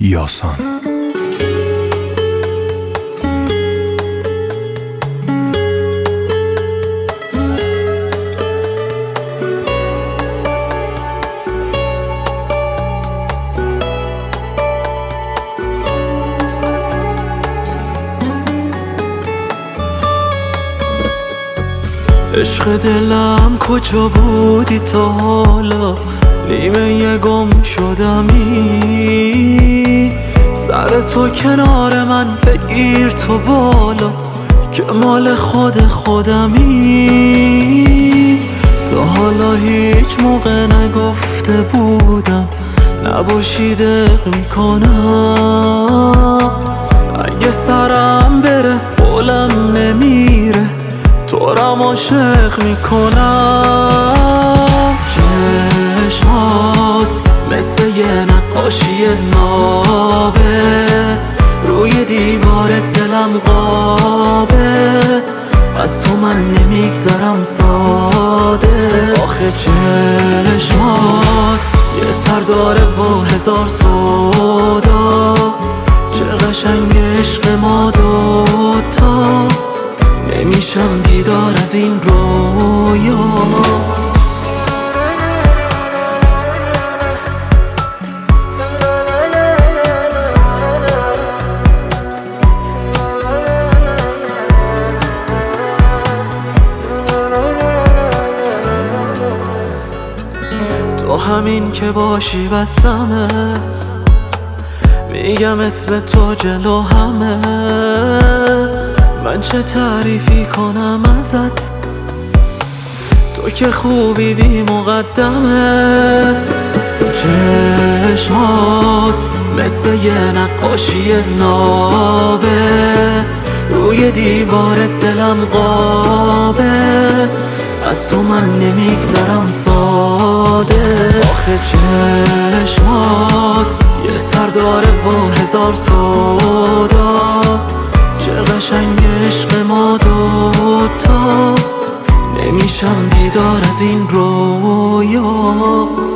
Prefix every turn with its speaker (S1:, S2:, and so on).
S1: یاسان.
S2: عشق دلم کجا بودی تا حالا؟ نیمه گم شدمی، سر تو کنار من بگیر تو بالا که مال خودمی. تا حالا هیچ موقع نگفته بودم نباشی دق میکنم. اگه سرم بره قولم نمیره تو رم عاشق میکنم. چشمات مثل یه نقاشی نابه، روی دیوار دلم قابه، از تو من نمیگذرم ساده. آخه چشمات یه سر داره و هزار سودا، چه قشنگ عشق ما دوتا، نمیشم بیدار از این رویا. تو همین که باشی بسمه، میگم اسم تو جلو همه، من چه تعریفی کنم ازت، تو که خوبی بی مقدمه. چشمات مثل یه نقاشی نابه، روی دیوار دلم قابه، از تو من نمیگذرم ساده. آخه چشمات یه سر داره و هزار سودا، چه قشنگ عشق ما دوتا، نمیشم بیدار از این رویا.